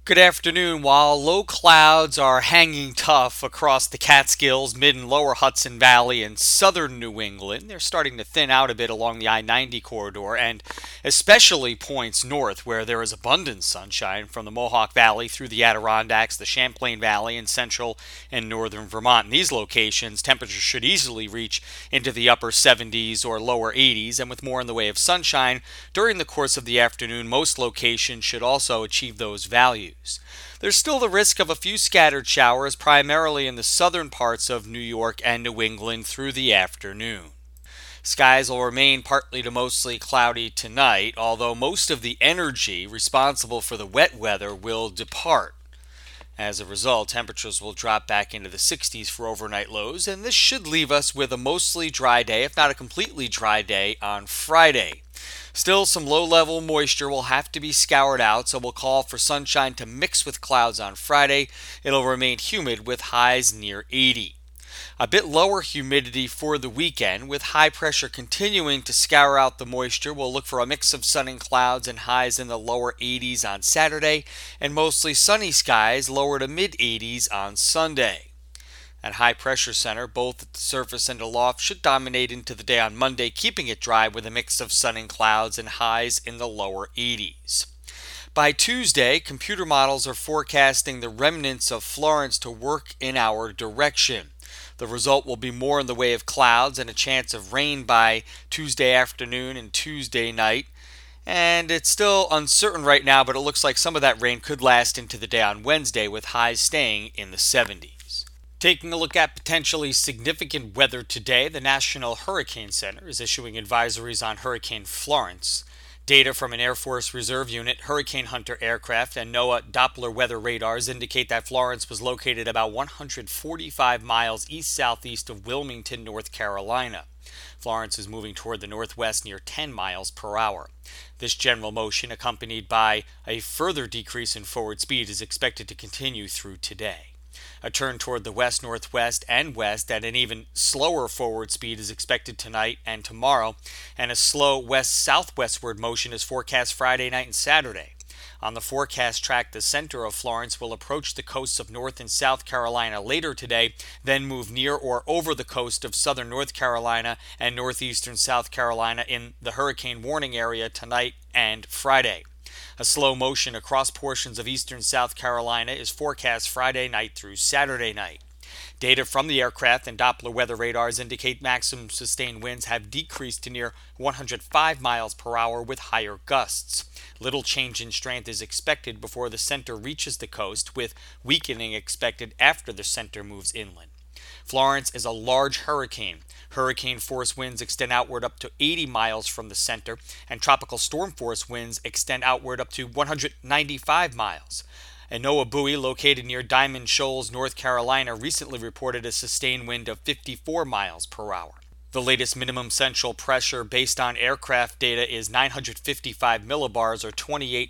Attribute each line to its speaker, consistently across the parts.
Speaker 1: Good afternoon. While low clouds are hanging tough across the Catskills, mid and lower Hudson Valley, and southern New England, they're starting to thin out a bit along the I 90 corridor, and especially points north where there is abundant sunshine from the Mohawk Valley through the Adirondacks, the Champlain Valley, and central and northern Vermont. In these locations, temperatures should easily reach into the upper 70s or lower 80s, and with more in the way of sunshine during the course of the afternoon, most locations should also achieve those values. There's still the risk of a few scattered showers, primarily in the southern parts of New York and New England through the afternoon. Skies will remain partly to mostly cloudy tonight, although most of the energy responsible for the wet weather will depart. As a result, temperatures will drop back into the 60s for overnight lows, and this should leave us with a mostly dry day, if not a completely dry day, on Friday. Still, some low-level moisture will have to be scoured out, so we'll call for sunshine to mix with clouds on Friday. It'll remain humid with highs near 80. A bit lower humidity for the weekend, with high pressure continuing to scour out the moisture. We'll look for a mix of sun and clouds and highs in the lower 80s on Saturday, and mostly sunny skies, lower to mid 80s on Sunday. That high pressure center, both at the surface and aloft, should dominate into the day on Monday, keeping it dry with a mix of sun and clouds and highs in the lower 80s. By Tuesday, computer models are forecasting the remnants of Florence to work in our direction. The result will be more in the way of clouds and a chance of rain by Tuesday afternoon and Tuesday night. And it's still uncertain right now, but it looks like some of that rain could last into the day on Wednesday, with highs staying in the 70s. Taking a look at potentially significant weather today, the National Hurricane Center is issuing advisories on Hurricane Florence. Data from an Air Force Reserve Unit, Hurricane Hunter aircraft, and NOAA Doppler weather radars indicate that Florence was located about 145 miles east-southeast of Wilmington, North Carolina. Florence is moving toward the northwest near 10 miles per hour. This general motion, accompanied by a further decrease in forward speed, is expected to continue through today. A turn toward the west-northwest and west at an even slower forward speed is expected tonight and tomorrow, and a slow west-southwestward motion is forecast Friday night and Saturday. On the forecast track, the center of Florence will approach the coasts of North and South Carolina later today, then move near or over the coast of southern North Carolina and northeastern South Carolina in the hurricane warning area tonight and Friday. A slow motion across portions of eastern South Carolina is forecast Friday night through Saturday night. Data from the aircraft and Doppler weather radars indicate maximum sustained winds have decreased to near 105 miles per hour with higher gusts. Little change in strength is expected before the center reaches the coast, with weakening expected after the center moves inland. Florence is a large hurricane. Hurricane force winds extend outward up to 80 miles from the center, and tropical storm force winds extend outward up to 195 miles. A NOAA buoy located near Diamond Shoals, North Carolina, recently reported a sustained wind of 54 miles per hour. The latest minimum central pressure based on aircraft data is 955 millibars or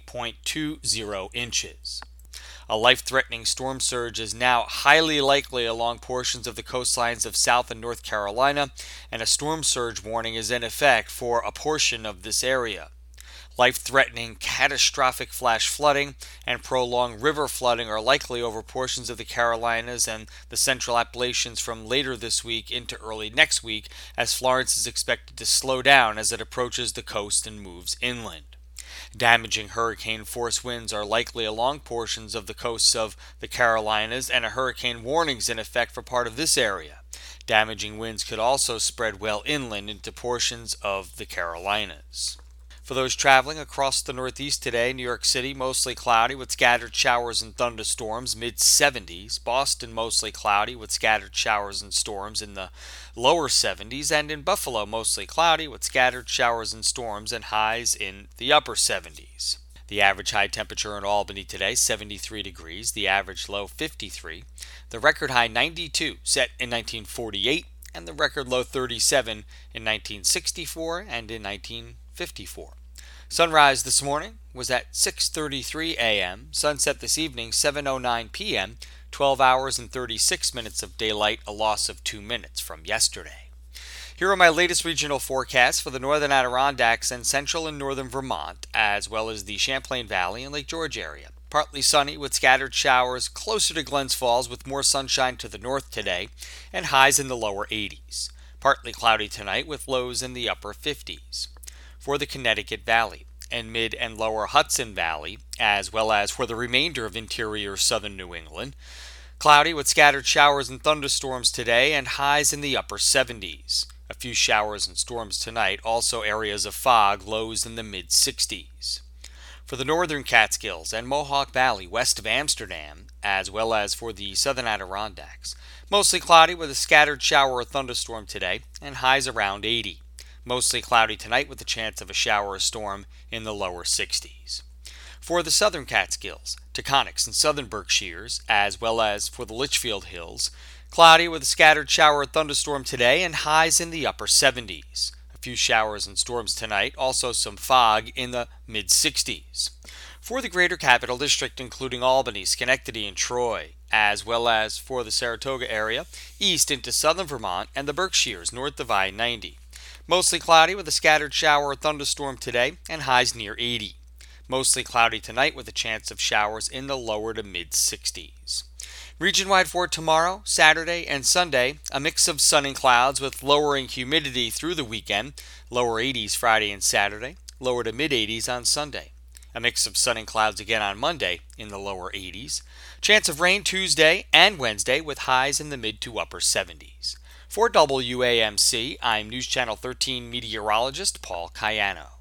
Speaker 1: 28.20 inches. A life-threatening storm surge is now highly likely along portions of the coastlines of South and North Carolina, and a storm surge warning is in effect for a portion of this area. Life-threatening, catastrophic flash flooding and prolonged river flooding are likely over portions of the Carolinas and the Central Appalachians from later this week into early next week, as Florence is expected to slow down as it approaches the coast and moves inland. Damaging hurricane force winds are likely along portions of the coasts of the Carolinas, and a hurricane warning is in effect for part of this area. Damaging winds could also spread well inland into portions of the Carolinas. For those traveling across the Northeast today, New York City mostly cloudy with scattered showers and thunderstorms, mid-70s. Boston mostly cloudy with scattered showers and storms in the lower 70s. And in Buffalo mostly cloudy with scattered showers and storms and highs in the upper 70s. The average high temperature in Albany today, 73 degrees. The average low, 53. The record high, 92, set in 1948. And the record low, 37 in 1964 and in 1954. Sunrise this morning was at 6:33 a.m. Sunset this evening, 7:09 p.m. 12 hours and 36 minutes of daylight, a loss of 2 minutes from yesterday. Here are my latest regional forecasts for the northern Adirondacks and central and northern Vermont, as well as the Champlain Valley and Lake George area. Partly sunny with scattered showers closer to Glens Falls with more sunshine to the north today and highs in the lower 80s. Partly cloudy tonight with lows in the upper 50s. For the Connecticut Valley and mid and lower Hudson Valley, as well as for the remainder of interior southern New England, cloudy with scattered showers and thunderstorms today and highs in the upper 70s. A few showers and storms tonight, also areas of fog, lows in the mid 60s. For the northern Catskills and Mohawk Valley west of Amsterdam, as well as for the southern Adirondacks, mostly cloudy with a scattered shower or thunderstorm today and highs around 80. Mostly cloudy tonight with a chance of a shower or storm in the lower 60s. For the southern Catskills, Taconics and southern Berkshires, as well as for the Litchfield Hills, cloudy with a scattered shower or thunderstorm today and highs in the upper 70s. A few showers and storms tonight, also some fog in the mid 60s. For the greater capital district, including Albany, Schenectady, and Troy, as well as for the Saratoga area, east into southern Vermont and the Berkshires north of I-90. Mostly cloudy with a scattered shower or thunderstorm today and highs near 80. Mostly cloudy tonight with a chance of showers in the lower to mid 60s. Region-wide for tomorrow, Saturday, and Sunday, a mix of sun and clouds with lowering humidity through the weekend, lower 80s Friday and Saturday, lower to mid 80s on Sunday. A mix of sun and clouds again on Monday in the lower 80s. Chance of rain Tuesday and Wednesday with highs in the mid to upper 70s. For WAMC, I'm News Channel 13 meteorologist Paul Cayano.